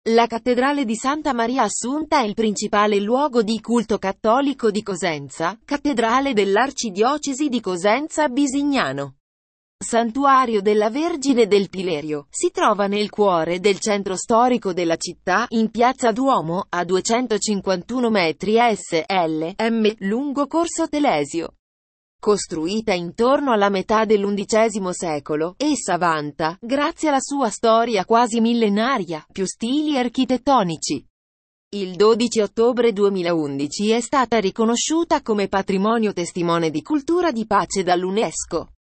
La cattedrale di Santa Maria Assunta è il principale luogo di culto cattolico di Cosenza, cattedrale dell'arcidiocesi di Cosenza Bisignano. Santuario della Vergine del Pilerio, si trova nel cuore del centro storico della città, in piazza Duomo, a 251 metri SLM, lungo Corso Telesio. Costruita intorno alla metà dell'undicesimo secolo, essa vanta, grazie alla sua storia quasi millenaria, più stili architettonici. Il 12 ottobre 2011 è stata riconosciuta come patrimonio testimone di cultura di pace dall'UNESCO.